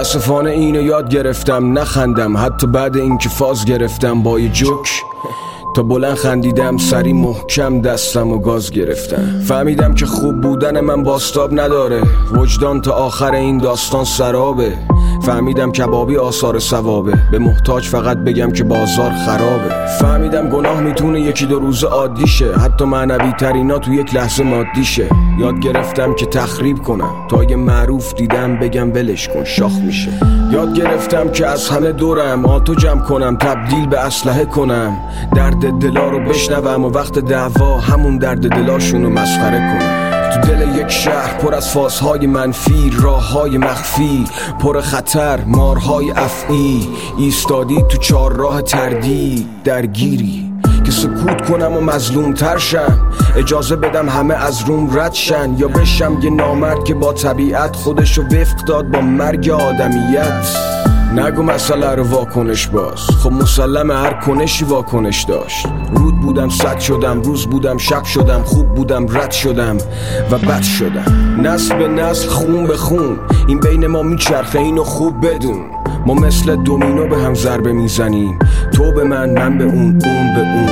متاسفانه اینو یاد گرفتم نخندم، حتی بعد اینکه فاز گرفتم با یه جوک. تا بلند خندیدم سری محکم دستم و گاز گرفتم. فهمیدم که خوب بودن من باستاب نداره، وجدان تا آخر این داستان سرابه. فهمیدم کبابی آثار ثوابه، به محتاج فقط بگم که بازار خرابه. فهمیدم گناه میتونه یکی دو روز عادی شه، حتی معنوی ترینا تو یک لحظه مادی شه. یاد گرفتم که تخریب کنم، تا یه معروف دیدم بگم ولش کن شاخ میشه. یاد گرفتم که از همه دورم آتو جمع کنم، تبدیل به اسلحه کنم، درد دلا رو بشنوم و وقت دعوا همون درد دلاشونو مسخره کنم. تو دل یک شهر پر از فازهای منفی، راههای مخفی پر خطر، مارهای افعی، ایستادی تو چهارراه تردید درگیری که سکوت کنم و مظلوم تر شم، اجازه بدم همه از روم رد شن، یا بشم یه نامرد که با طبیعت خودشو وفق داد با مرگ آدمیت. نگو مسئله رو واکنش باز، خب مسلمه هر کنشی واکنش داشت. رود بودم صد شدم، روز بودم شب شدم، خوب بودم رد شدم و بد شدم. نسل به نسل خون به خون این بین ما میچرخه، اینو خوب بدون. ما مثل دومینو به هم ضربه میزنیم، تو به من به اون به اون.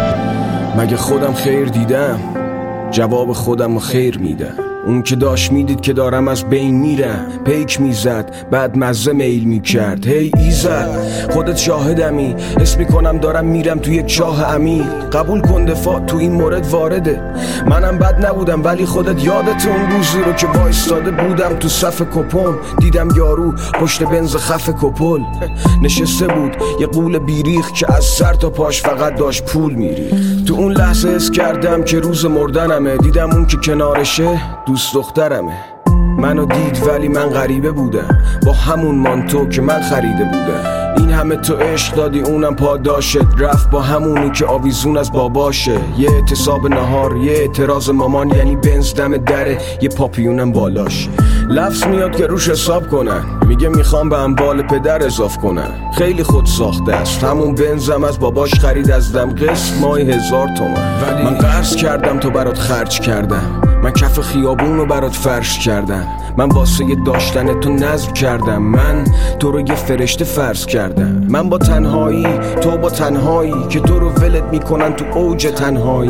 مگه خودم خیر دیدم؟ جواب خودم رو خیر میدم. اون که داشت میدید که دارم از بین میرم، پیک میزد بعد مزه میل میکرد. هی ایزد خودت شاهدمی، حس میکنم دارم میرم تو یک چاه عمیق. قبول کن دفاع تو این مورد وارده، منم بد نبودم ولی خودت یادت اون روزی رو که وایستاده بودم تو صف کپون، دیدم یارو پشت بنز خف کپل نشسته بود، یه قول بیریخ که از سر تا پاش فقط داشت پول میریخت. تو اون لحظه حس کردم که روز مردنمه، دیدم اون که کنارشه دوست دخترمه. منو دید ولی من غریبه بودم، با همون مانتو که من خریده بودم. این همه تو عشق دادی اونم پاداشت، رفت با همونی که آویزون از باباشه. یه اعتصاب نهار، یه اعتراض مامان، یعنی بنز دم دره، یه پاپیونم بالاش. لفظ میاد که روش حساب کنن، میگه میخوام به اموال پدر اضاف کنن. خیلی خود ساخته است، همون بنزم از باباش خرید از دم، قسط ماهی 1000 تومن. ولی من قرض کردم تو برات خرج کردم، من کف خیابون رو برات فرش کردم، من واسه داشتن تو نظم کردم، من تو رو یه فرشته فرض کردم. من با تنهایی، تو با تنهایی که تو رو ولت میکنن تو اوج تنهایی.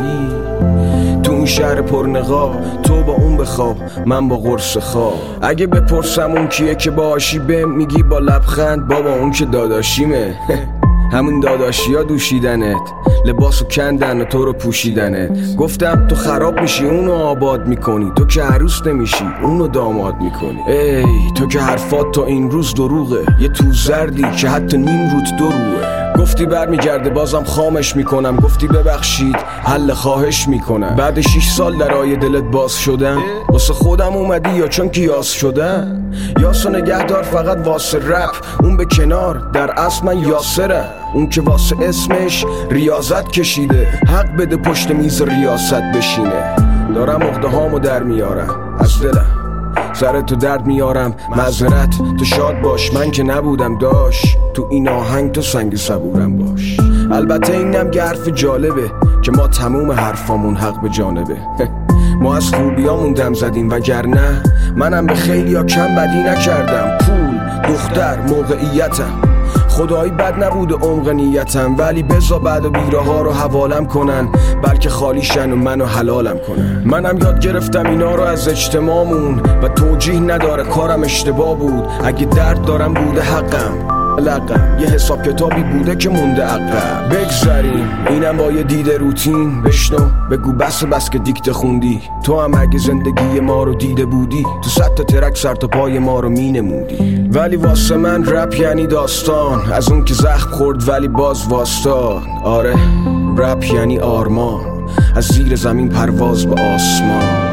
تو اون شهر پرنقاب، تو با اون بخواب، من با قرص خواب. اگه بپرسم اون کیه که باهاشی بهم میگی با لبخند بابا اون که داداشیمه. همون داداشی ها دوشیدنت، لباسو کندن و تو رو پوشیدنت. گفتم تو خراب میشی اونو آباد میکنی، تو که عروس نمیشی اونو داماد میکنی. ای تو که حرفات تا این روز دروغه، یه تو زردی که حتی نیم روت دروغه. گفتی برمیگرده بازم خامش میکنم، گفتی ببخشید حل خواهش میکنم. بعد 6 سال درای دلت باز شدم، واسه خودم اومدی یا چون که یاس شدم؟ یاسو نگهدار فقط واسه رپ، اون به کنار، در اصل من یاسرم. اون که واسه اسمش ریاضت کشیده، حق بده پشت میز ریاست بشینه. دارم عقده هامو در میارم از دلم، سر تو درد میارم معذرت، تو شاد باش من که نبودم داش، تو این آهنگ تو سنگ صبورم باش. البته اینم که حرف جالبه که ما تموم حرفامون حق به جانبه. ما از خوبیامون دم زدیم وگرنه منم به خیلی ها کم بدی نکردم. پول، دختر، موقعیتم، خدایی بد نبود عمق نیتم، ولی بزا بعد و بیره ها رو حوالم کنن، بلکه خالیشن و منو حلالم کنن. منم یاد گرفتم اینا رو از اجتماعمون و توجیه نداره کارم اشتباه بود. اگه درد دارم بوده حقم، لقم یه حساب کتابی بوده که مونده عقب. بگذاریم اینم با یه دیده روتین، بشنو بگو بس که دیکته خوندی. تو هم اگه زندگی ما رو دیده بودی، تو 100 تا ترک سر تا پای ما رو مینمودی. ولی واسه من رپ یعنی داستان، از اون که زخم خورد ولی باز واسطاد. آره رپ یعنی آرمان، از زیر زمین پرواز به آسمان.